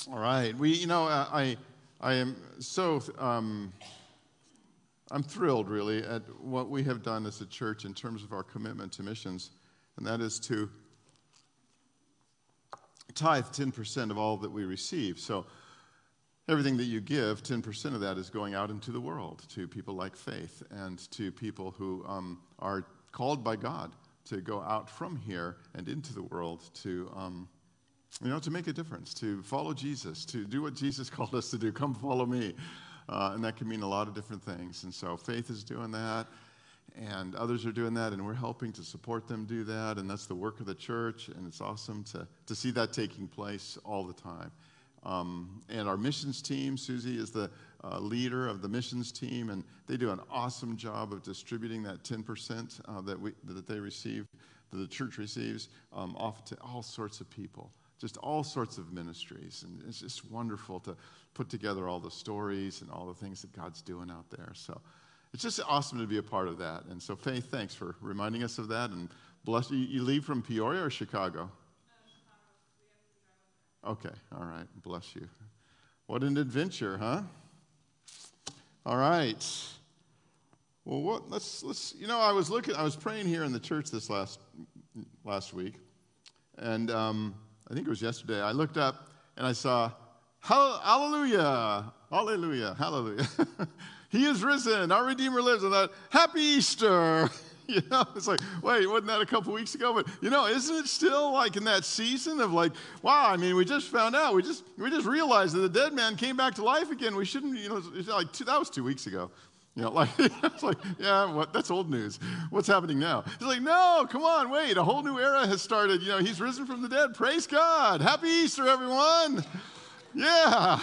All right. I am so, I'm thrilled really at what we have done as a church in terms of our commitment to missions, and that is to tithe 10% of all that we receive. So everything that you give, 10% of that is going out into the world to people like Faith and to people who are called by God to go out from here and into the world to make a difference, to follow Jesus, to do what Jesus called us to do. Come follow me. And that can mean a lot of different things. And so Faith is doing that, and others are doing that, and we're helping to support them do that. And that's the work of the church, and it's awesome to see that taking place all the time. And our missions team, Susie is the leader of the missions team, and they do an awesome job of distributing that 10% that they receive, that the church receives, off to all sorts of people. Just all sorts of ministries, and it's just wonderful to put together all the stories and all the things that God's doing out there. So it's just awesome to be a part of that. And so Faith, thanks for reminding us of that, and bless you. You leave from Peoria or Chicago? Okay, all right, bless you. What an adventure, huh? All right. Well, let's. I was praying here in the church this last week, and I think it was yesterday. I looked up and I saw, hallelujah, hallelujah, hallelujah. He is risen. Our Redeemer lives. And that, happy Easter. It's like, wait, wasn't that a couple weeks ago? But, isn't it still like in that season of like, wow, we just found out. We just realized that the dead man came back to life again. We shouldn't, that was 2 weeks ago. It's like, yeah, that's old news. What's happening now? He's like, no, come on, wait, a whole new era has started. He's risen from the dead. Praise God. Happy Easter, everyone. Yeah.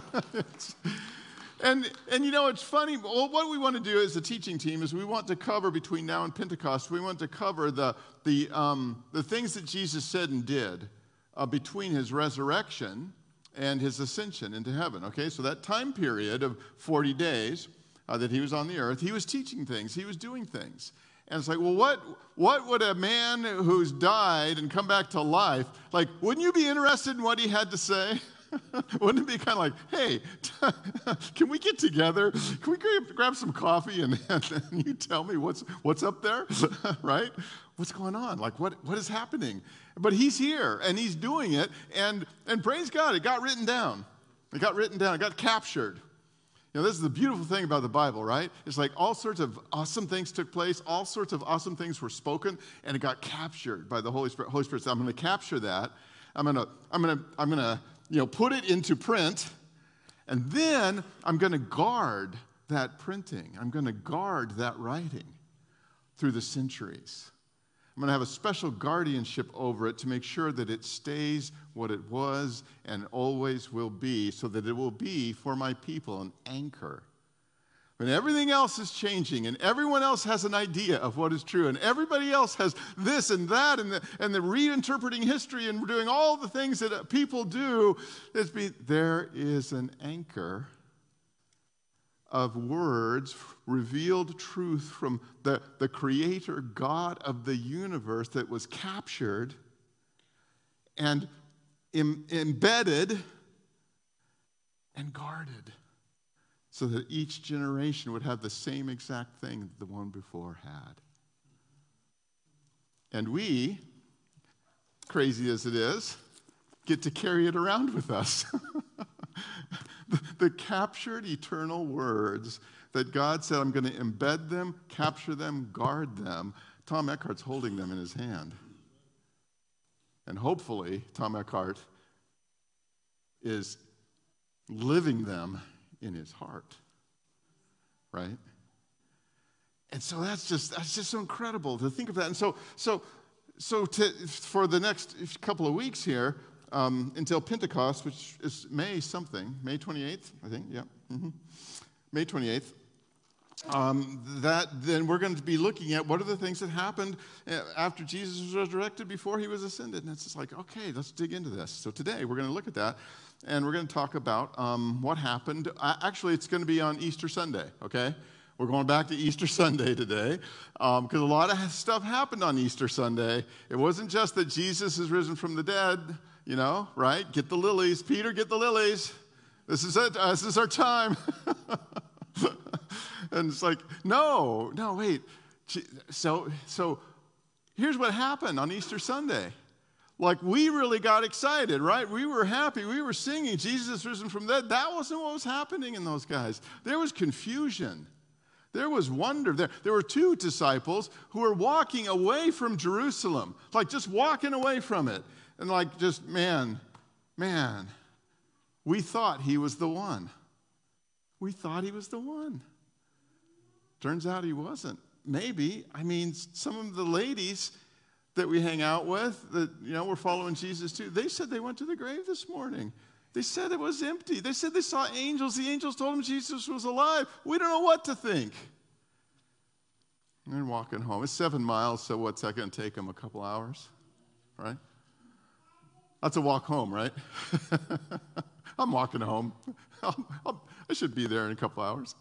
And it's funny. Well, what we want to do as a teaching team is we want to cover between now and Pentecost. We want to cover the things that Jesus said and did between his resurrection and his ascension into heaven. Okay, so that time period of 40 days. That he was on the earth, he was teaching things, he was doing things. And it's like, well, what would a man who's died and come back to life, like, wouldn't you be interested in what he had to say? Wouldn't it be kind of like, hey, can we get together? Can we grab some coffee and you tell me what's up there, right? What's going on? Like, what is happening? But he's here, and he's doing it, and praise God, it got written down. It got captured. This is the beautiful thing about the Bible, right? It's like all sorts of awesome things took place, all sorts of awesome things were spoken, and it got captured by the Holy Spirit. Holy Spirit said, I'm going to capture that. I'm going to put it into print, and then I'm going to guard that printing. I'm going to guard that writing through the centuries. I'm going to have a special guardianship over it to make sure that it stays what it was and always will be, so that it will be for my people an anchor. When everything else is changing and everyone else has an idea of what is true and everybody else has this and that and the reinterpreting history and doing all the things that people do, there is an anchor of words, revealed truth from the creator God of the universe that was captured and embedded and guarded so that each generation would have the same exact thing that the one before had. And we, crazy as it is, get to carry it around with us. The captured eternal words that God said, I'm going to embed them, capture them, guard them. Tom Eckhart's holding them in his hand. And hopefully, Tom Eckhart is living them in his heart. Right? And so that's just so incredible to think of that. And for the next couple of weeks here, until Pentecost, which is May 28th, I think, yeah. Mm-hmm. May 28th. Then we're going to be looking at what are the things that happened after Jesus was resurrected before he was ascended. And it's just like, okay, let's dig into this. So today we're going to look at that, and we're going to talk about what happened. Actually, it's going to be on Easter Sunday, okay? We're going back to Easter Sunday today because a lot of stuff happened on Easter Sunday. It wasn't just that Jesus is risen from the dead. right? Get the lilies. Peter, get the lilies. This is it. This is our time. And it's like, no, wait. So here's what happened on Easter Sunday. Like, we really got excited, right? We were happy. We were singing, Jesus risen from the dead. That wasn't what was happening in those guys. There was confusion. There was wonder. There were 2 disciples who were walking away from Jerusalem, like just walking away from it. And like, just, man, we thought he was the one. We thought he was the one. Turns out he wasn't. Maybe. I mean, some of the ladies that we hang out with, that, we're following Jesus too, they said they went to the grave this morning. They said it was empty. They said they saw angels. The angels told them Jesus was alive. We don't know what to think. And they're walking home. It's 7 miles, so what's that going to take them? A couple hours, right? That's a walk home, right? I'm walking home. I should be there in a couple hours.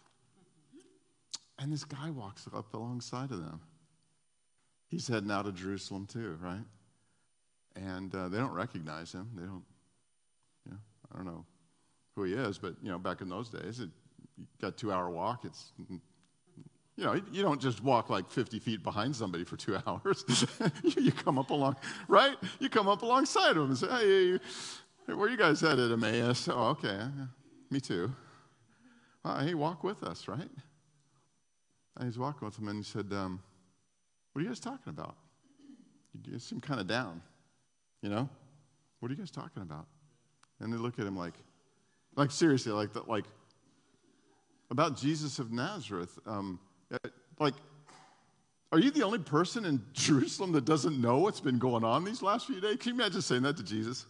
And this guy walks up alongside of them. He's heading out of Jerusalem too, right? And they don't recognize him. They don't, I don't know who he is, but, back in those days, you got a 2-hour walk. It's, you don't just walk like 50 feet behind somebody for 2 hours. You come up along, right? You come up alongside of him and say, hey, where are you guys headed, Emmaus? Oh, okay, me too. Hey, walk with us, right? And he's walking with them, and he said, what are you guys talking about? You seem kind of down, What are you guys talking about? And they look at him like seriously, like about Jesus of Nazareth. Are you the only person in Jerusalem that doesn't know what's been going on these last few days? Can you imagine saying that to Jesus?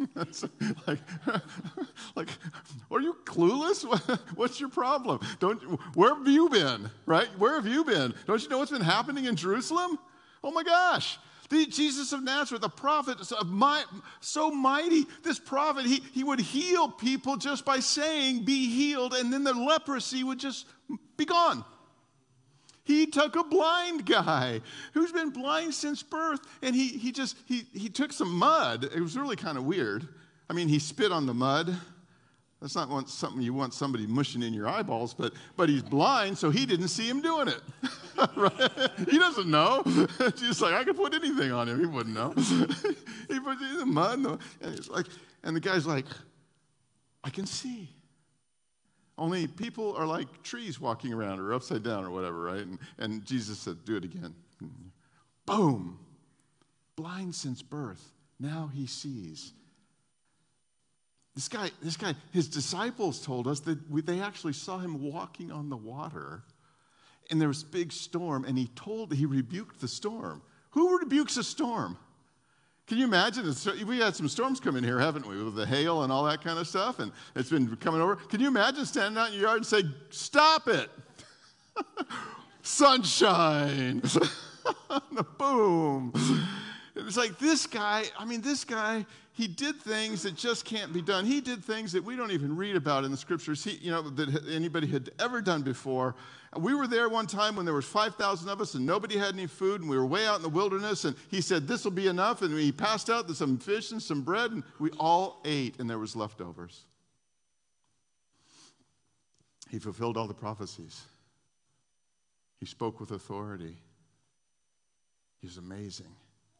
like, are you clueless? What's your problem? Where have you been, right? Where have you been? Don't you know what's been happening in Jerusalem? Oh my gosh. The Jesus of Nazareth, the prophet, so mighty. This prophet, he would heal people just by saying, be healed, and then the leprosy would just be gone. He took a blind guy who's been blind since birth, and he took some mud. It was really kind of weird. I mean, he spit on the mud. That's not something you want somebody mushing in your eyeballs, but he's blind, so he didn't see him doing it. Right? He doesn't know. Just like, I could put anything on him. He wouldn't know. He put it in the mud, and the guy's like, I can see. Only people are like trees walking around or upside down or whatever, right? And Jesus said, do it again. Boom. Blind since birth. Now he sees. This guy, his disciples told us that they actually saw him walking on the water, and there was a big storm, and he rebuked the storm. Who rebukes a storm? Can you imagine? We had some storms come in here, haven't we, with the hail and all that kind of stuff, and it's been coming over. Can you imagine standing out in your yard and say, stop it? Sunshine. Boom. It was like this guy, he did things that just can't be done. He did things that we don't even read about in the scriptures, that anybody had ever done before. We were there one time when there was 5,000 of us and nobody had any food, and we were way out in the wilderness, and he said, this will be enough, and he passed out some fish and some bread, and we all ate, and there was leftovers. He fulfilled all the prophecies. He spoke with authority. He was amazing.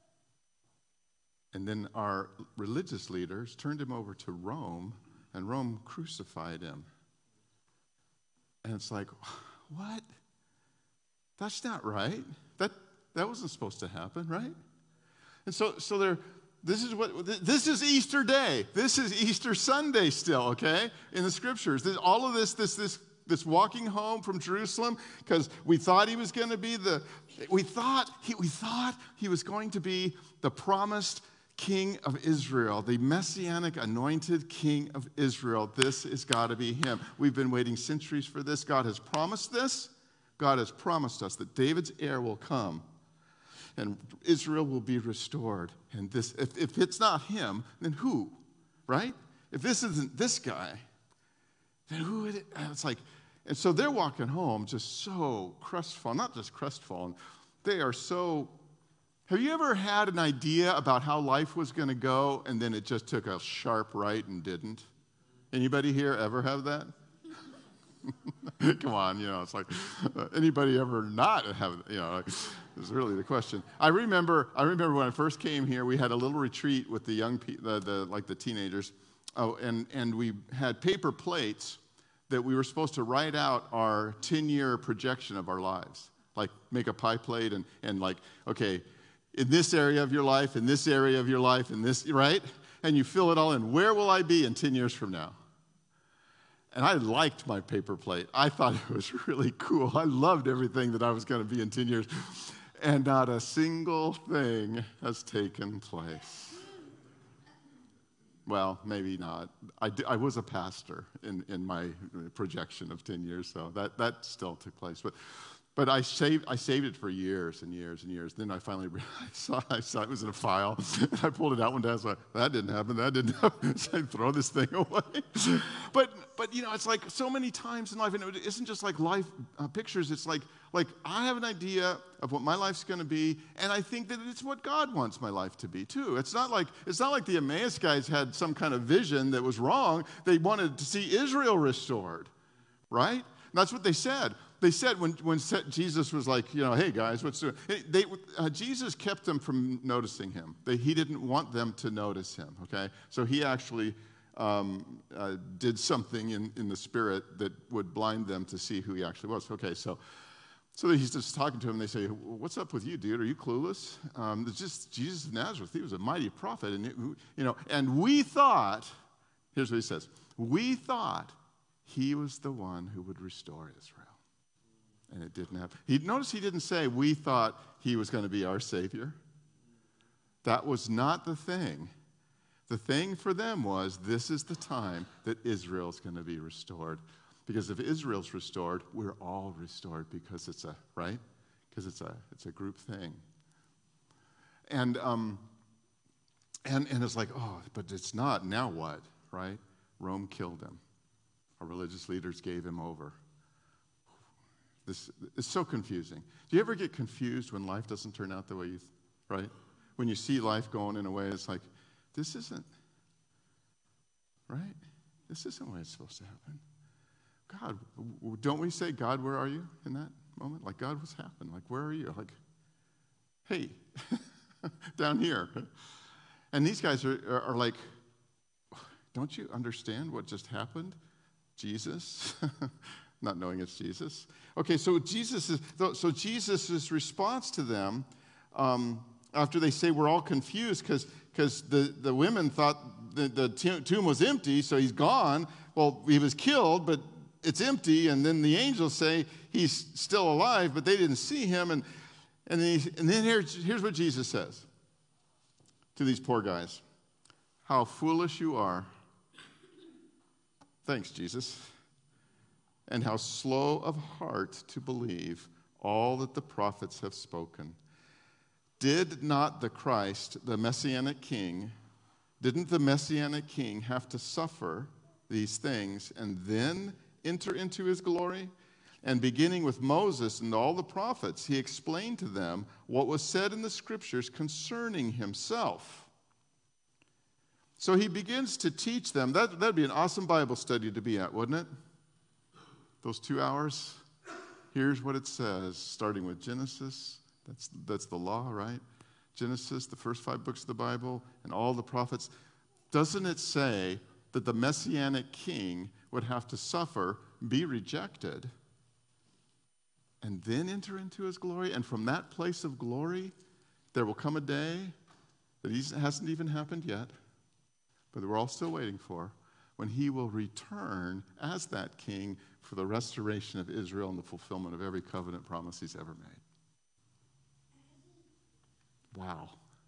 And then our religious leaders turned him over to Rome, and Rome crucified him. And it's like, what? That's not right. That wasn't supposed to happen, right? And so this is Easter Day. This is Easter Sunday still, okay? In the scriptures. All of this walking home from Jerusalem, because we thought he was going to be we thought he was going to be the promised King of Israel, the messianic anointed King of Israel. This has got to be him. We've been waiting centuries for this. God has promised this. God has promised us that David's heir will come and Israel will be restored. And this, if it's not him, then who? Right? If this isn't this guy, then who is it? It's like, and so they're walking home just so crestfallen, not just crestfallen, they are so Have you ever had an idea about how life was going to go and then it just took a sharp right and didn't? Anybody here ever have that? Come on, it's like, anybody ever not have, is really the question. I remember when I first came here, we had a little retreat with the young people, the teenagers, and we had paper plates that we were supposed to write out our 10-year projection of our lives. Like, make a pie plate and like, okay, in this area of your life, in this area of your life, in this, right? And you fill it all in. Where will I be in 10 years from now? And I liked my paper plate. I thought it was really cool. I loved everything that I was going to be in 10 years. And not a single thing has taken place. Well, maybe not. I was a pastor in my projection of 10 years, so that still took place. But I saved it for years and years and years. Then I finally saw it was in a file, and I pulled it out one day. I was like, that didn't happen. So I throw this thing away. But it's like so many times in life, and it isn't just like life pictures. It's like I have an idea of what my life's going to be, and I think that it's what God wants my life to be too. It's not like the Emmaus guys had some kind of vision that was wrong. They wanted to see Israel restored, right? And that's what they said. They said when Jesus was like, hey guys, what's doing? Jesus kept them from noticing him. He didn't want them to notice him. Okay, so he actually did something in the spirit that would blind them to see who he actually was. Okay, so he's just talking to him. They say, "What's up with you, dude? Are you clueless? It's just Jesus of Nazareth. He was a mighty prophet, and and we thought." Here's what he says: "We thought he was the one who would restore Israel." And it didn't happen. Notice he didn't say, we thought he was going to be our Savior. That was not the thing. The thing for them was, this is the time that Israel's going to be restored. Because if Israel's restored, we're all restored because it's right? Because it's a group thing. And it's like, oh, but it's not. Now what, right? Rome killed him. Our religious leaders gave him over. This is so confusing. Do you ever get confused when life doesn't turn out the way you, right? When you see life going in a way, it's like, this isn't, right? This isn't the way it's supposed to happen. God, don't we say, God, where are you in that moment? Like, God, what's happened? Like, where are you? Like, hey, down here. And these guys are like, don't you understand what just happened? Jesus, not knowing it's Jesus. Okay, so Jesus' response to them, after they say we're all confused because the women thought the tomb was empty, so he's gone. Well, he was killed, but it's empty. And then the angels say he's still alive, but they didn't see him. And then here's what Jesus says to these poor guys: "How foolish you are." Thanks, Jesus. "And how slow of heart to believe all that the prophets have spoken. Did not the Christ, the Messianic King, didn't the Messianic King have to suffer these things and then enter into his glory? And beginning with Moses and all the prophets, he explained to them what was said in the scriptures concerning himself." So he begins to teach them. That'd be an awesome Bible study to be at, wouldn't it? Those 2 hours. Here's what it says, starting with Genesis. That's the law, right? Genesis, the first 5 books of the Bible, and all the prophets. Doesn't it say that the Messianic King would have to suffer, be rejected, and then enter into his glory? And from that place of glory, there will come a day that hasn't even happened yet, but that we're all still waiting for, when he will return as that king for the restoration of Israel and the fulfillment of every covenant promise he's ever made. Wow.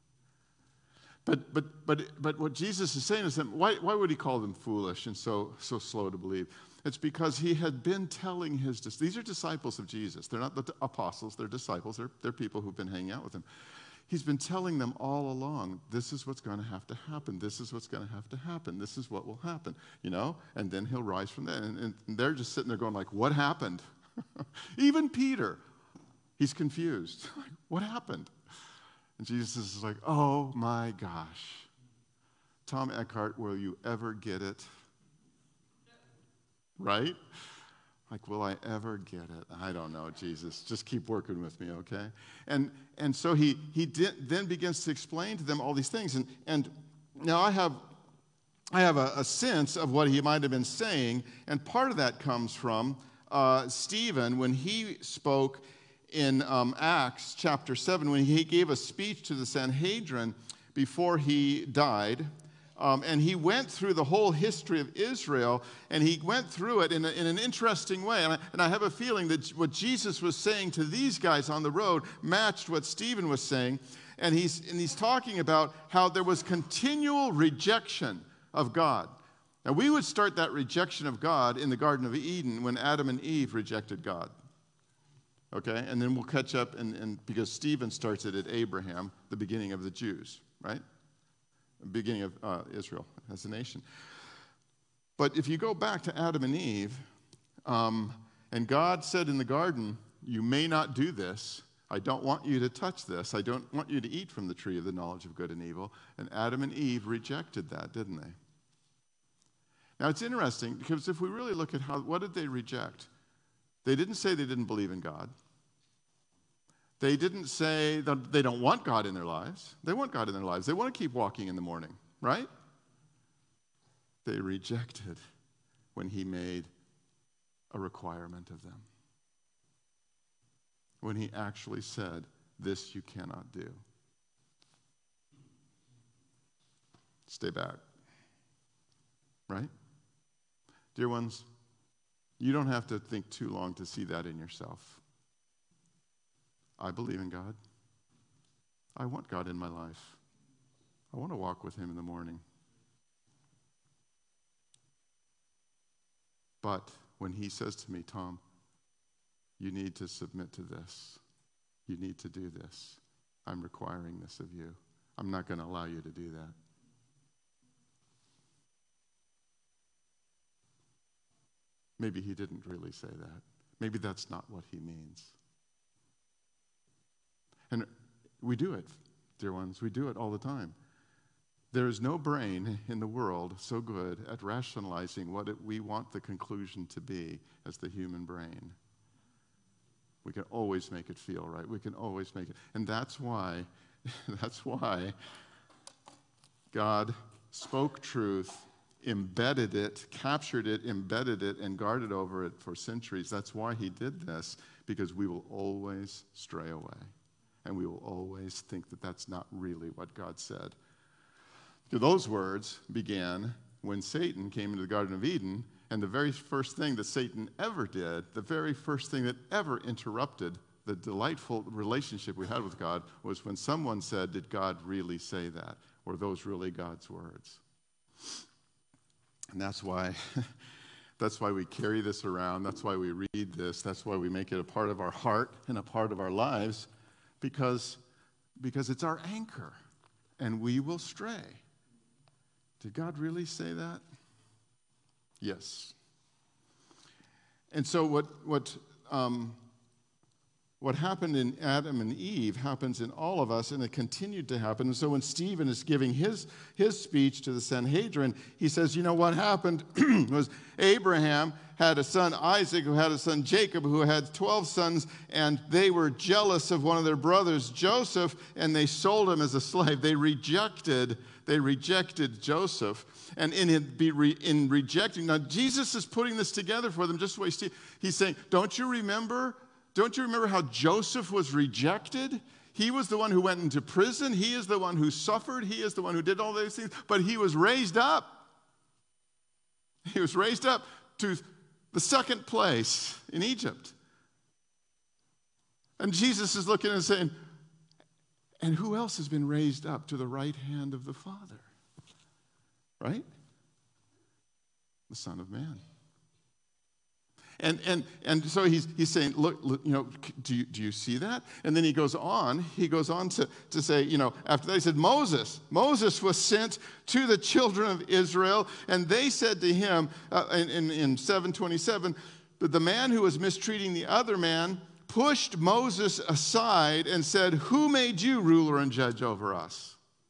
But what Jesus is saying is that why would he call them foolish and so slow to believe? It's because he had been telling these are disciples of Jesus. They're not the apostles, they're disciples. They're people who've been hanging out with him. He's been telling them all along, this is what's going to have to happen. This is what's going to have to happen. This is what will happen, and then he'll rise from that. And they're just sitting there going like, what happened? Even Peter, he's confused. What happened? And Jesus is like, oh my gosh. Tom Eckhart, will you ever get it? Right? Like, will I ever get it? I don't know, Jesus. Just keep working with me, okay? And so he then begins to explain to them all these things. And now I have a sense of what he might have been saying, and part of that comes from Stephen when he spoke in Acts chapter 7, when he gave a speech to the Sanhedrin before he died. And he went through the whole history of Israel, and he went through it in an interesting way. And I have a feeling that what Jesus was saying to these guys on the road matched what Stephen was saying. And he's talking about how there was continual rejection of God. Now, we would start that rejection of God in the Garden of Eden when Adam and Eve rejected God. Okay? And then we'll catch up, and because Stephen starts it at Abraham, the beginning of the Jews, right? Beginning of Israel as a nation. But if you go back to Adam and Eve, and God said in the garden, you may not do this. I don't want you to touch this. I don't want you to eat from the tree of the knowledge of good and evil. And Adam and Eve rejected that, didn't they? Now it's interesting because if we really look at what did they reject? They didn't say they didn't believe in God. They didn't say that they don't want God in their lives. They want God in their lives. They want to keep walking in the morning, right? They rejected when he made a requirement of them. When he actually said, this you cannot do. Stay back. Right? Dear ones, you don't have to think too long to see that in yourself. I believe in God. I want God in my life. I want to walk with him in the morning. But when he says to me, Tom, you need to submit to this. You need to do this. I'm requiring this of you. I'm not going to allow you to do that. Maybe he didn't really say that. Maybe that's not what he means. And we do it, dear ones. We do it all the time. There is no brain in the world so good at rationalizing what we want the conclusion to be as the human brain. We can always make it feel right. We can always make it. And that's why God spoke truth, embedded it, captured it, embedded it, and guarded over it for centuries. That's why he did this, because we will always stray away. And we will always think that that's not really what God said. Those words began when Satan came into the Garden of Eden, and the very first thing that Satan ever did, the very first thing that ever interrupted the delightful relationship we had with God was when someone said, did God really say that? Were those really God's words? And that's why we carry this around. That's why we read this. That's why we make it a part of our heart and a part of our lives, because it's our anchor, and we will stray. Did God really say that? Yes. And so what happened in Adam and Eve happens in all of us, and it continued to happen. And so when Stephen is giving his speech to the Sanhedrin, he says, you know, what happened was Abraham had a son, Isaac, who had a son, Jacob, who had 12 sons, and they were jealous of one of their brothers, Joseph, and they sold him as a slave. They rejected Joseph. And in rejecting, now Jesus is putting this together for them just the way he's saying, don't you remember how Joseph was rejected? He was the one who went into prison. He is the one who suffered. He is the one who did all those things. But he was raised up. He was raised up to the second place in Egypt. And Jesus is looking and saying, and who else has been raised up to the right hand of the Father? Right? The Son of Man. And so he's saying, look, you know, do you see that? And then he goes on to say, you know, after that he said, Moses was sent to the children of Israel, and they said to him in 7:27, but the man who was mistreating the other man pushed Moses aside and said, "Who made you ruler and judge over us?"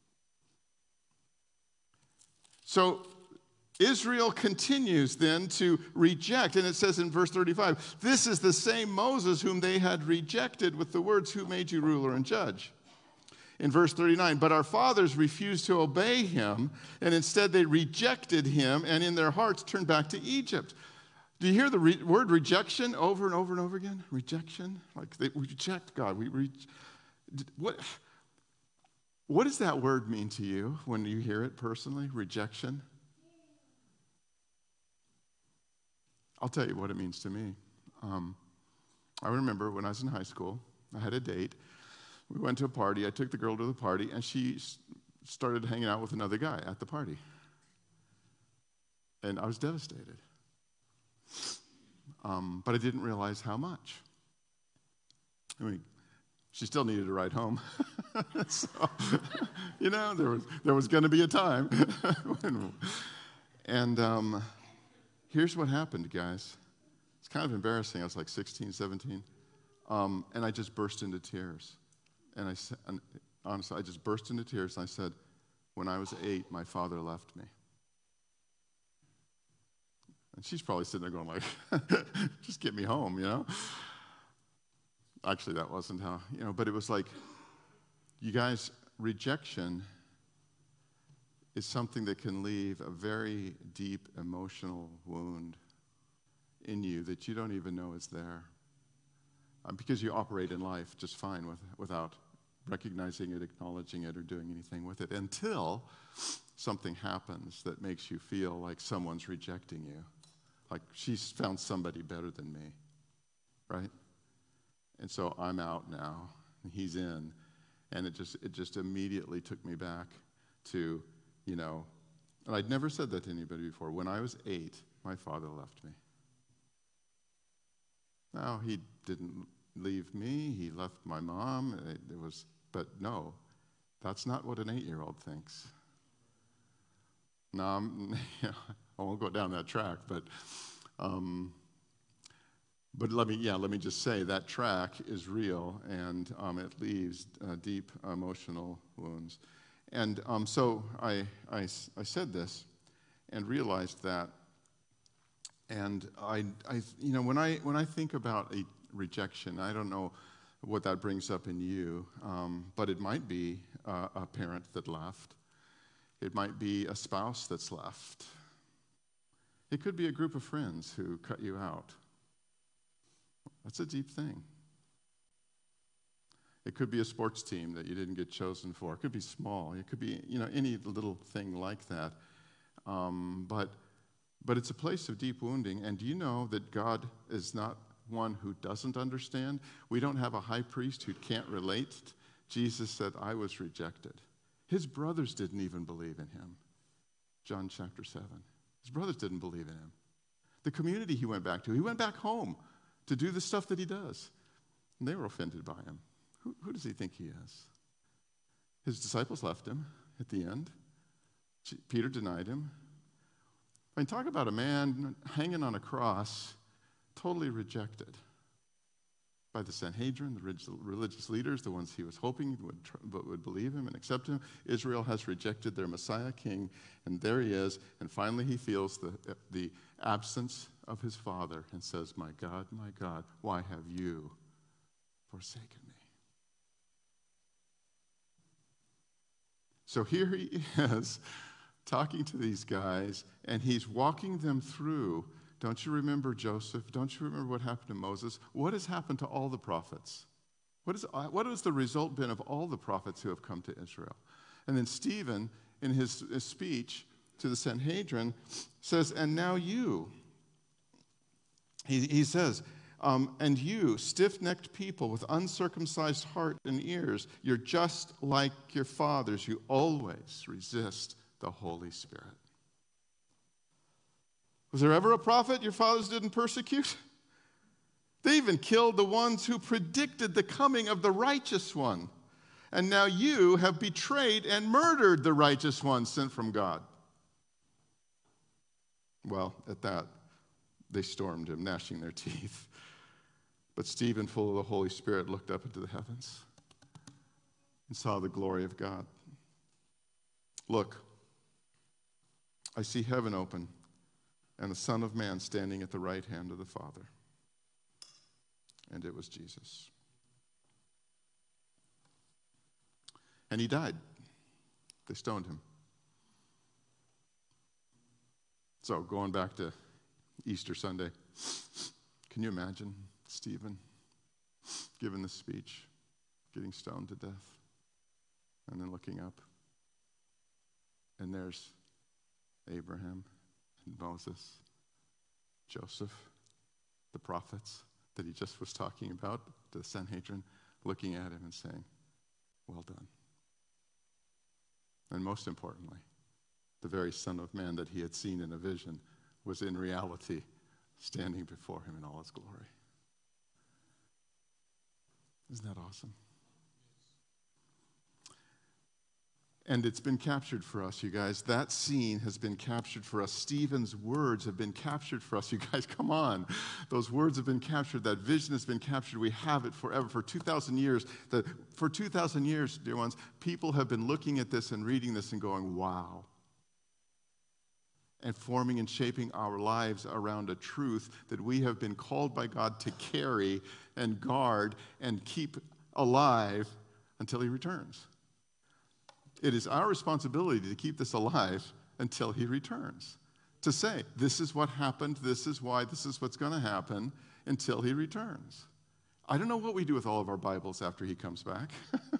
So Israel continues then to reject, and it says in verse 35, "This is the same Moses whom they had rejected with the words, 'Who made you ruler and judge?'" In verse 39, "But our fathers refused to obey him, and instead they rejected him, and in their hearts turned back to Egypt." Do you hear the word rejection over and over and over again? Rejection? Like they reject God. What does that word mean to you when you hear it personally? Rejection? I'll tell you what it means to me. I remember when I was in high school, I had a date. We went to a party. I took the girl to the party, and she started hanging out with another guy at the party. And I was devastated. But I didn't realize how much. I mean, she still needed a ride home. So, there was going to be a time. And here's what happened, guys. It's kind of embarrassing. I was like 16, 17. And I just burst into tears. And honestly, I just burst into tears. And I said, "When I was 8, my father left me." And she's probably sitting there going like, "Just get me home, Actually, that wasn't how, but it was like, you guys, rejection is something that can leave a very deep emotional wound in you that you don't even know is there. Because you operate in life just fine without recognizing it, acknowledging it, or doing anything with it until something happens that makes you feel like someone's rejecting you. Like she's found somebody better than me, right? And so I'm out now, and he's in, and it just immediately took me back to, and I'd never said that to anybody before. When I was 8, my father left me. Now, he didn't leave me. He left my mom. But no, that's not what an 8-year-old thinks. No, I won't go down that track, but let me just say that track is real, and it leaves deep emotional wounds. And so I said this and realized that, and when I think about a rejection, I don't know what that brings up in you, but it might be a parent that left. It might be a spouse that's left. It could be a group of friends who cut you out. That's a deep thing. It could be a sports team that you didn't get chosen for. It could be small. It could be, any little thing like that. But it's a place of deep wounding. And do you know that God is not one who doesn't understand? We don't have a high priest who can't relate. Jesus said, "I was rejected." His brothers didn't even believe in him. John chapter 7. His brothers didn't believe in him. The community he went back home to do the stuff that he does. And they were offended by him. Who does he think he is? His disciples left him at the end. Peter denied him. I mean, talk about a man hanging on a cross, totally rejected by the Sanhedrin, the religious leaders, the ones he was hoping would believe him and accept him. Israel has rejected their Messiah king, and there he is, and finally he feels the absence of his father and says, my God, why have you forsaken me?" So here he is talking to these guys, and he's walking them through. Don't you remember Joseph? Don't you remember what happened to Moses? What has happened to all the prophets? What has the result been of all the prophets who have come to Israel? And then Stephen, in his speech to the Sanhedrin, says, "And now you," he says, "and you, stiff-necked people with uncircumcised heart and ears, you're just like your fathers. You always resist the Holy Spirit." Was there ever a prophet your fathers didn't persecute? They even killed the ones who predicted the coming of the righteous one. And now you have betrayed and murdered the righteous one sent from God. Well, at that, they stormed him, gnashing their teeth. But Stephen, full of the Holy Spirit, looked up into the heavens and saw the glory of God. Look, I see heaven open and the Son of Man standing at the right hand of the Father. And it was Jesus. And he died. They stoned him. So going back to Easter Sunday, can you imagine Stephen giving this speech, getting stoned to death, and then looking up? And there's Abraham and Moses, Joseph, the prophets that he just was talking about, the Sanhedrin, looking at him and saying, well done. And most importantly, the very Son of Man that he had seen in a vision was in reality standing before him in all his glory. Isn't that awesome? And it's been captured for us, you guys. That scene has been captured for us. Stephen's words have been captured for us. You guys, come on. Those words have been captured. That vision has been captured. We have it forever. For 2,000 years, for 2,000 years, dear ones, people have been looking at this and reading this and going, wow. And forming and shaping our lives around a truth that we have been called by God to carry and guard and keep alive until he returns. It is our responsibility to keep this alive until he returns. To say, this is what happened, this is why, this is what's going to happen until he returns. I don't know what we do with all of our Bibles after he comes back.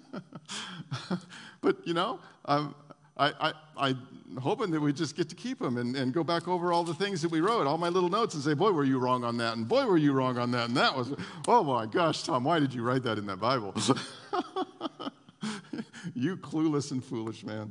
But, you know, I'm hoping that we just get to keep them and go back over all the things that we wrote, all my little notes, and say, boy, were you wrong on that, and boy, were you wrong on that, and that was, oh my gosh, Tom, why did you write that in that Bible? You clueless and foolish man.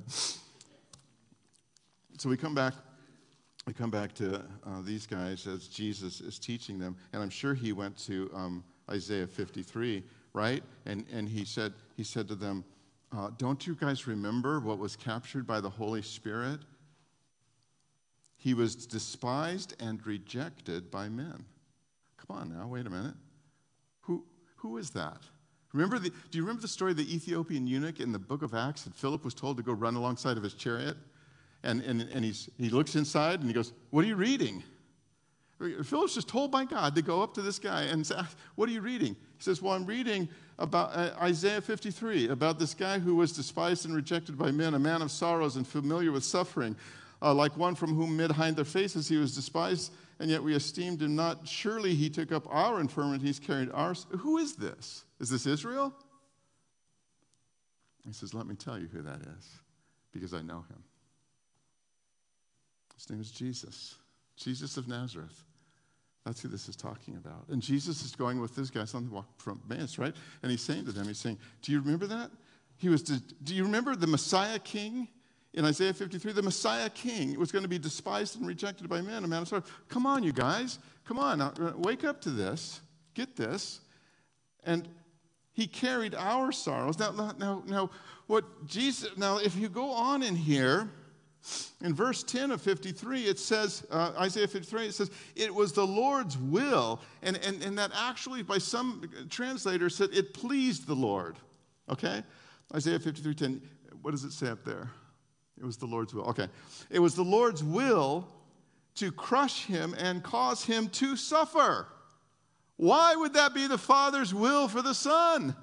So we come back to these guys as Jesus is teaching them, and I'm sure he went to Isaiah 53, right? And he said to them, don't you guys remember what was captured by the Holy Spirit? He was despised and rejected by men. Come on now, wait a minute. Who is that? Do you remember the story of the Ethiopian eunuch in the book of Acts that Philip was told to go run alongside of his chariot? And he looks inside and he goes, what are you reading? Philip's just told by God to go up to this guy and say, what are you reading? He says, well, I'm reading about Isaiah 53, about this guy who was despised and rejected by men, a man of sorrows and familiar with suffering, like one from whom men hide their faces. He was despised, and yet we esteemed him not. Surely he took up our infirmities, carried ours. Who is this? Is this Israel? He says, let me tell you who that is, because I know him. His name is Jesus, Jesus of Nazareth. That's who this is talking about. And Jesus is going with this guy on the walk from Emmaus, right? And he's saying to them, do you remember that? Do you remember the Messiah King in Isaiah 53? The Messiah King was going to be despised and rejected by men, a man of sorrow. Come on, you guys. Come on. Wake up to this. Get this. And he carried our sorrows. Now, what Jesus? Now, if you go on in here, in verse 10 of 53, it says, Isaiah 53, it says, it was the Lord's will, and that actually, by some translators, said it pleased the Lord. Okay? Isaiah 53:10. What does it say up there? It was the Lord's will. Okay. It was the Lord's will to crush him and cause him to suffer. Why would that be the Father's will for the Son?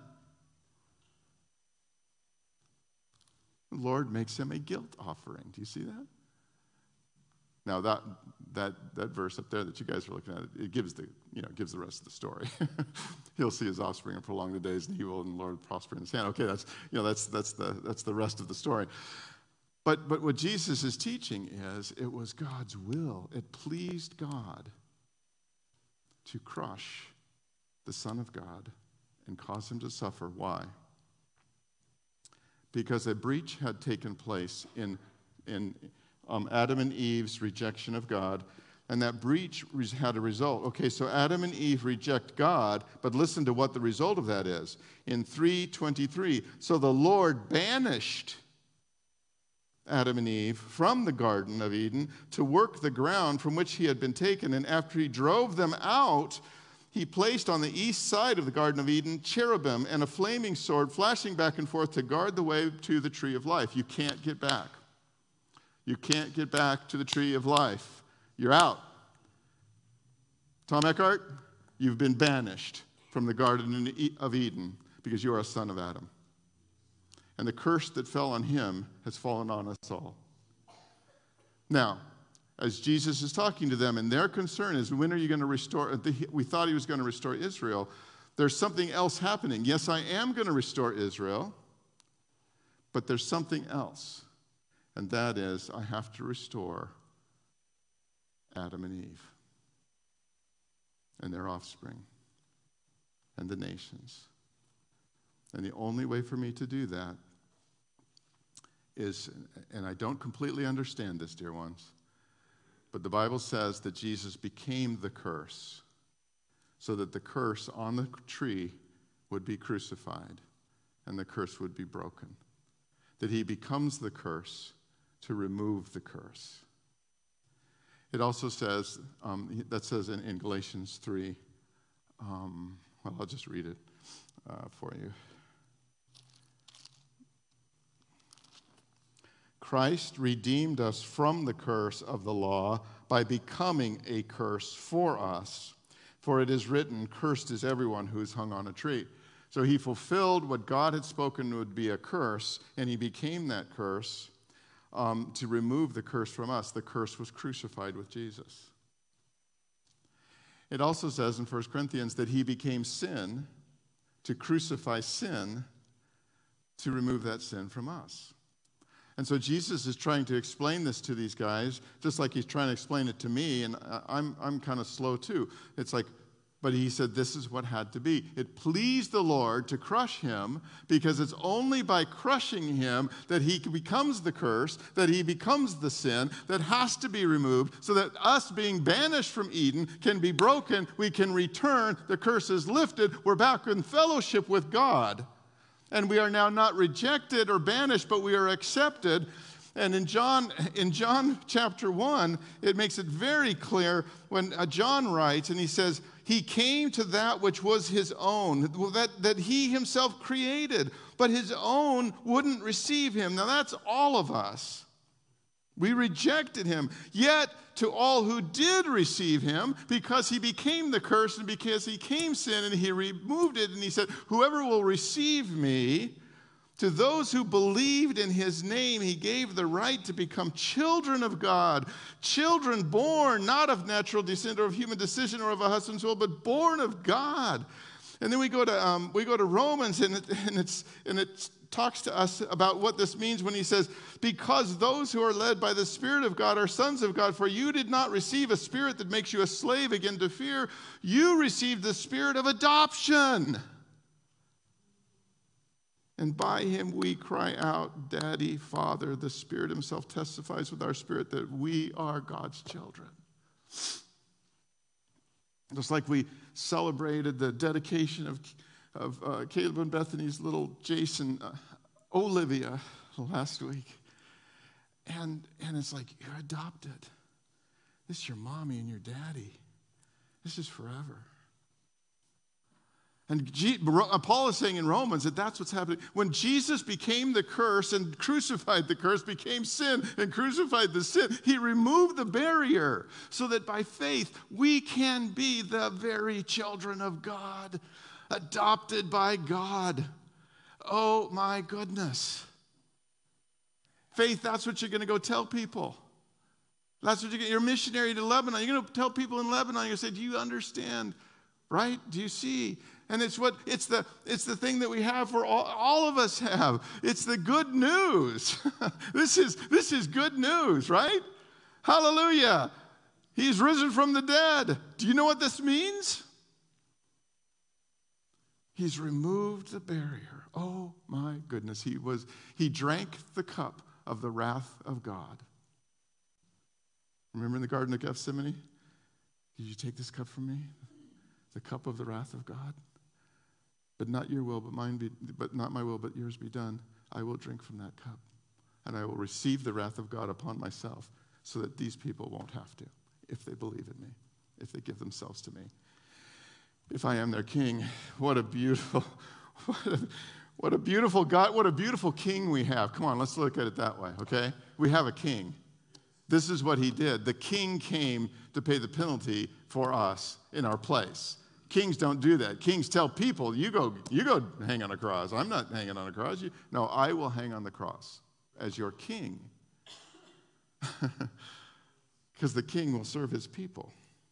The Lord makes him a guilt offering. Do you see that? Now that verse up there that you guys are looking at, it gives the rest of the story. He'll see his offspring and prolong the days, and he will, and the Lord prosper in his hand. Okay, that's the rest of the story. But what Jesus is teaching is it was God's will. It pleased God to crush the Son of God and cause him to suffer. Why? Because a breach had taken place in Adam and Eve's rejection of God, and that breach had a result. Okay, so Adam and Eve reject God, but listen to what the result of that is. In 3:23, so the Lord banished Adam and Eve from the Garden of Eden to work the ground from which he had been taken, and after he drove them out, he placed on the east side of the Garden of Eden cherubim and a flaming sword flashing back and forth to guard the way to the tree of life. You can't get back. You can't get back to the tree of life. You're out. Tom Eckhart, you've been banished from the Garden of Eden because you are a son of Adam. And the curse that fell on him has fallen on us all. Now, as Jesus is talking to them, and their concern is, when are you going to restore? We thought he was going to restore Israel. There's something else happening. Yes, I am going to restore Israel, but there's something else. And that is, I have to restore Adam and Eve and their offspring and the nations. And the only way for me to do that is, and I don't completely understand this, dear ones, but the Bible says that Jesus became the curse so that the curse on the tree would be crucified and the curse would be broken. That he becomes the curse to remove the curse. It also says, that says in Galatians 3, well, I'll just read it for you. Christ redeemed us from the curse of the law by becoming a curse for us. For it is written, cursed is everyone who is hung on a tree. So he fulfilled what God had spoken would be a curse, and he became that curse to remove the curse from us. The curse was crucified with Jesus. It also says in 1 Corinthians that he became sin to crucify sin to remove that sin from us. And so Jesus is trying to explain this to these guys, just like he's trying to explain it to me, and I'm kind of slow too. It's like, but he said this is what had to be. It pleased the Lord to crush him because it's only by crushing him that he becomes the curse, that he becomes the sin that has to be removed so that us being banished from Eden can be broken. We can return. The curse is lifted. We're back in fellowship with God. And we are now not rejected or banished, but we are accepted. And in John chapter 1, it makes it very clear when John writes, and he says, he came to that which was his own, that he himself created, but his own wouldn't receive him. Now that's all of us. We rejected him. Yet to all who did receive him, because he became the curse and because he became sin and he removed it, and he said, whoever will receive me, to those who believed in his name, he gave the right to become children of God, children born not of natural descent or of human decision or of a husband's will, but born of God. And then we go to Romans, and it talks to us about what this means when he says, because those who are led by the Spirit of God are sons of God, for you did not receive a spirit that makes you a slave again to fear. You received the spirit of adoption. And by him we cry out, Daddy, Father. The Spirit himself testifies with our spirit that we are God's children. Just like we celebrated the dedication of Caleb and Bethany's little Jason, Olivia, last week. And it's like, you're adopted. This is your mommy and your daddy. This is forever. And Paul is saying in Romans that that's what's happening. When Jesus became the curse and crucified the curse, became sin and crucified the sin, he removed the barrier so that by faith we can be the very children of God, adopted by God. Oh my goodness. Faith, that's what you're going to go tell people. That's what you're a missionary to Lebanon. You're going to tell people in Lebanon, you're going to say, do you understand? Right? Do you see? And it's the thing that we have for all of us have. It's the good news. This is good news, right? Hallelujah. He's risen from the dead. Do you know what this means? He's removed the barrier. Oh my goodness. He drank the cup of the wrath of God. Remember in the Garden of Gethsemane? Did you take this cup from me? The cup of the wrath of God? But not your will, but not my will, but yours be done. I will drink from that cup, and I will receive the wrath of God upon myself, so that these people won't have to, if they believe in me, if they give themselves to me. if I am their king, what a beautiful, what a beautiful God, what a beautiful king we have. Come on, let's look at it that way, okay? We have a king. This is what he did. The king came to pay the penalty for us in our place. Kings don't do that. Kings tell people, you go hang on a cross. I'm not hanging on a cross. No, I will hang on the cross as your king. Because the king will serve his people.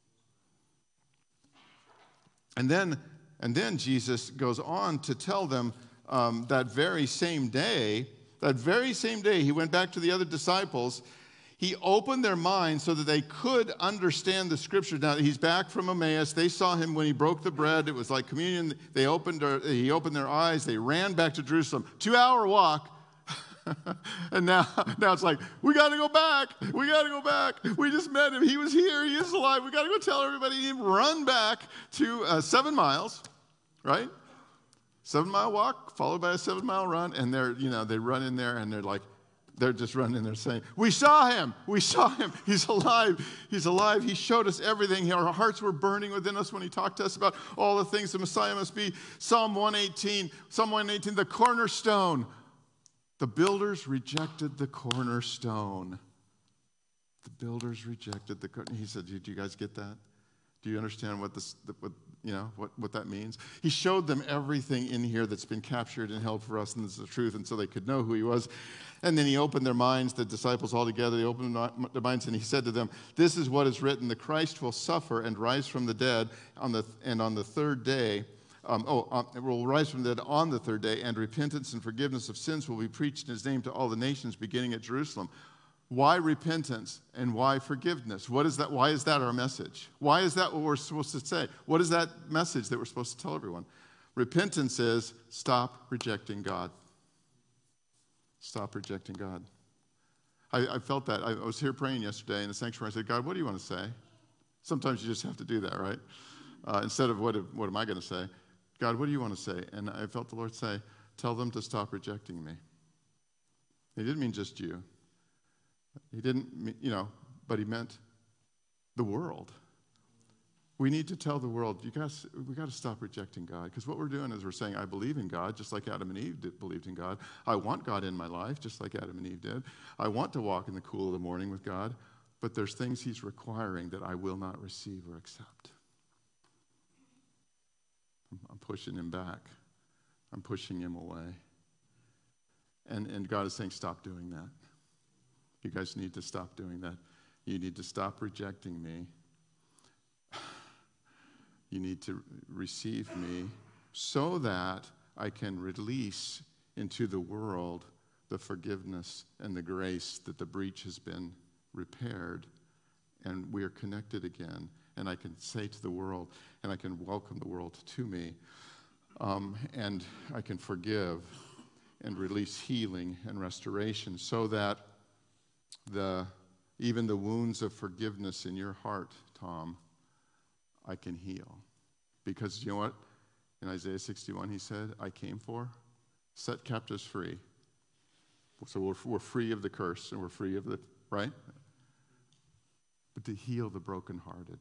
And then Jesus goes on to tell them that very same day, he went back to the other disciples. He opened their minds so that they could understand the scriptures. Now, he's back from Emmaus. They saw him when he broke the bread. It was like communion. He opened their eyes. They ran back to Jerusalem. 2-hour walk. And now it's like, we got to go back. We got to go back. We just met him. He was here. He is alive. We got to go tell everybody. Run back to 7 miles, right? 7-mile walk followed by a 7-mile run. And they run in there and they're just running in there saying, we saw him. He's alive. He's alive. He showed us everything. Our hearts were burning within us when he talked to us about all the things the Messiah must be. Psalm 118, the cornerstone. The builders rejected the cornerstone. The builders rejected the cornerstone. He said, did you guys get that? Do you understand what that means? He showed them everything in here that's been captured and held for us, and this is the truth, and so they could know who he was. And then he opened their minds, the disciples all together. He opened their minds, and he said to them, this is what is written, the Christ will suffer and rise from the dead, on the third day, will rise from the dead on the third day, and repentance and forgiveness of sins will be preached in his name to all the nations, beginning at Jerusalem. Why repentance and why forgiveness? What is that? Why is that our message? Why is that what we're supposed to say? What is that message that we're supposed to tell everyone? Repentance is stop rejecting God. Stop rejecting God. I felt that. I was here praying yesterday in the sanctuary. I said, God, what do you want to say? Sometimes you just have to do that, right? Instead of what am I going to say? God, what do you want to say? And I felt the Lord say, tell them to stop rejecting me. He didn't mean just you. He didn't, but he meant the world. We need to tell the world, we got to stop rejecting God. Because what we're doing is we're saying, I believe in God, just like Adam and Eve believed in God. I want God in my life, just like Adam and Eve did. I want to walk in the cool of the morning with God. But there's things he's requiring that I will not receive or accept. I'm pushing him back. I'm pushing him away. And God is saying, stop doing that. You guys need to stop doing that. You need to stop rejecting me. You need to receive me so that I can release into the world the forgiveness and the grace that the breach has been repaired and we are connected again. And I can say to the world, and I can welcome the world to me, and I can forgive and release healing and restoration so that even the wounds of forgiveness in your heart, Tom, I can heal. Because you know what? In Isaiah 61, he said, I came for set captives free. So we're free of the curse and we're free of the, right? But to heal the brokenhearted.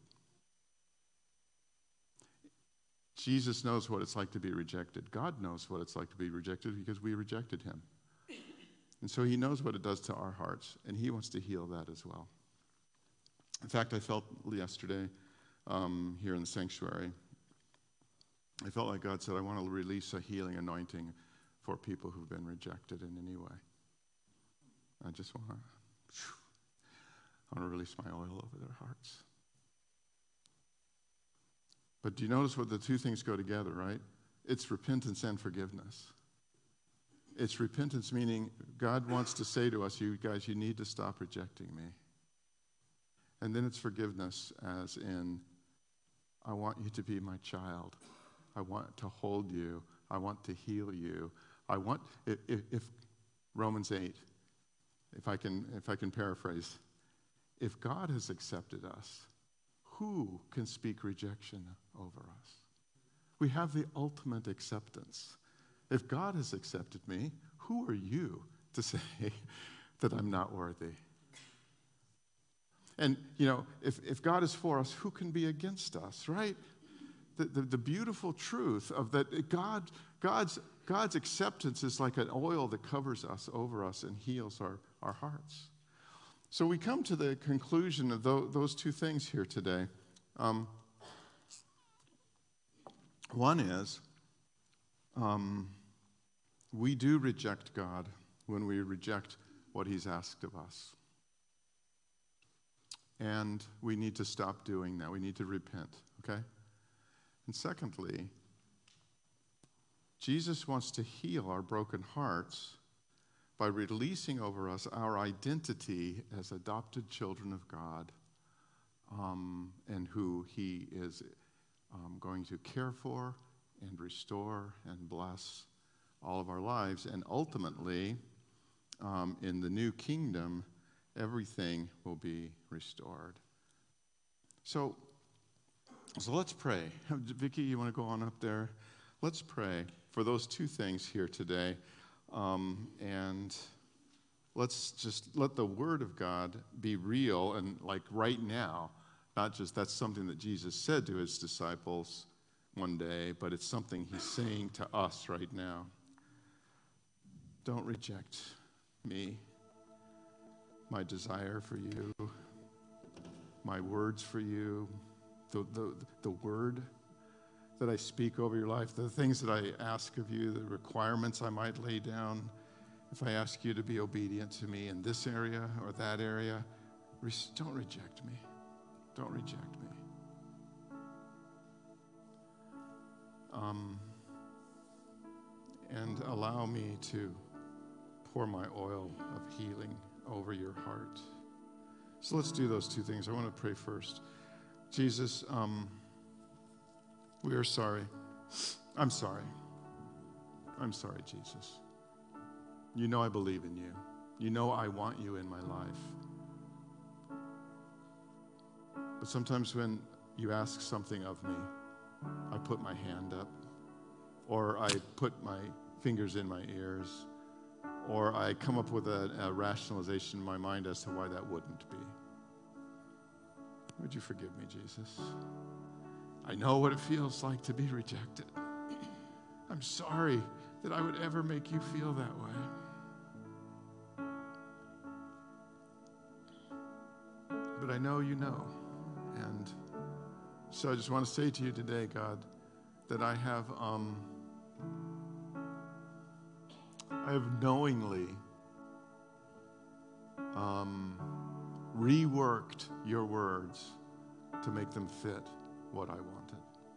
Jesus knows what it's like to be rejected. God knows what it's like to be rejected because we rejected him. And so he knows what it does to our hearts, and he wants to heal that as well. In fact, I felt yesterday here in the sanctuary, I felt like God said, I want to release a healing anointing for people who've been rejected in any way. I just want to release my oil over their hearts. But do you notice what the two things go together, right? It's repentance and forgiveness. It's repentance, meaning God wants to say to us, you guys, you need to stop rejecting me. And then it's forgiveness, as in, I want you to be my child. I want to hold you. I want to heal you. I want, if Romans 8, if I can paraphrase, if God has accepted us, who can speak rejection over us? We have the ultimate acceptance. If God has accepted me, who are you to say that I'm not worthy? And, if God is for us, who can be against us, right? the beautiful truth of that God's acceptance is like an oil that covers us, over us, and heals our hearts. So we come to the conclusion of those two things here today. One is, we do reject God when we reject what he's asked of us. And we need to stop doing that. We need to repent, okay? And secondly, Jesus wants to heal our broken hearts by releasing over us our identity as adopted children of God, and who he is going to care for and restore and bless all of our lives. And ultimately, in the new kingdom, everything will be restored. So let's pray. Vicki, you want to go on up there? Let's pray for those two things here today. And let's just let the Word of God be real and like right now, not just that's something that Jesus said to his disciples one day, but it's something he's saying to us right now. Don't reject me, my desire for you, my words for you, the word that I speak over your life, the things that I ask of you, the requirements I might lay down. If I ask you to be obedient to me in this area or that area, don't reject me. Don't reject me. And allow me to pour my oil of healing over your heart. So let's do those two things. I want to pray first. Jesus, we are sorry. I'm sorry. I'm sorry, Jesus. You know I believe in you. You know I want you in my life. But sometimes when you ask something of me, I put my hand up, or I put my fingers in my ears, or I come up with a rationalization in my mind as to why that wouldn't be. Would you forgive me, Jesus? I know what it feels like to be rejected. I'm sorry that I would ever make you feel that way. But I know you know. And so I just want to say to you today, God, that I have knowingly reworked your words to make them fit what I wanted.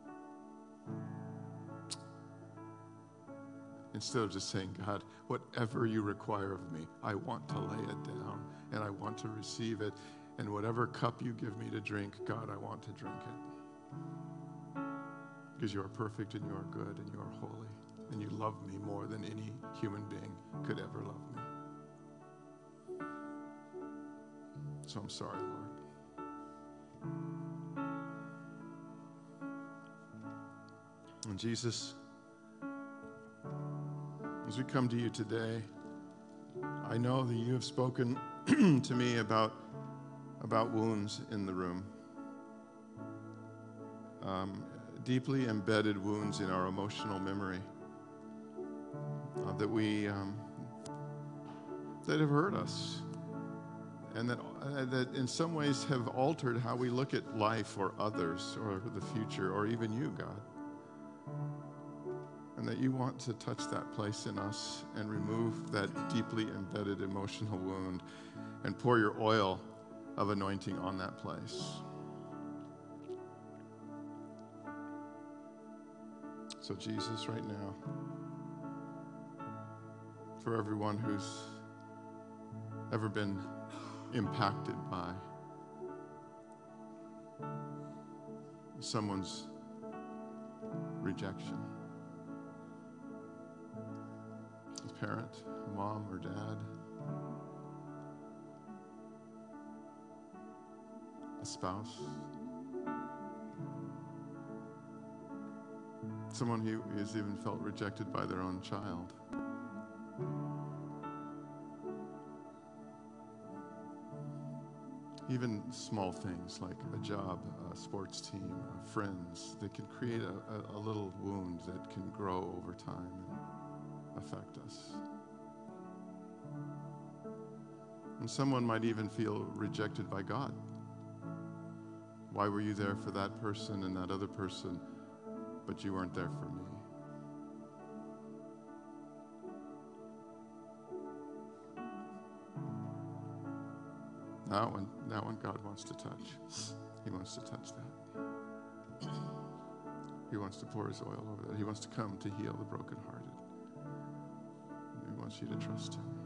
Instead of just saying, God, whatever you require of me, I want to lay it down and I want to receive it. And whatever cup you give me to drink, God, I want to drink it. Because you are perfect and you are good and you are holy. And you love me more than any human being could ever love me. So I'm sorry, Lord. And Jesus, as we come to you today, I know that you have spoken to me about wounds in the room. Deeply embedded wounds in our emotional memory that have hurt us, and that in some ways have altered how we look at life or others or the future or even you, God. And that you want to touch that place in us and remove that deeply embedded emotional wound and pour your oil of anointing on that place. So Jesus, right now, for everyone who's ever been impacted by someone's rejection, a parent, a mom or dad, a spouse, someone who has even felt rejected by their own child. Even small things like a job, a sports team, friends, they can create a little wound that can grow over time and affect us. And someone might even feel rejected by God. Why were you there for that person and that other person, but you weren't there for me? That one God wants to touch. He wants to touch that. He wants to pour his oil over that. He wants to come to heal the brokenhearted. He wants you to trust him.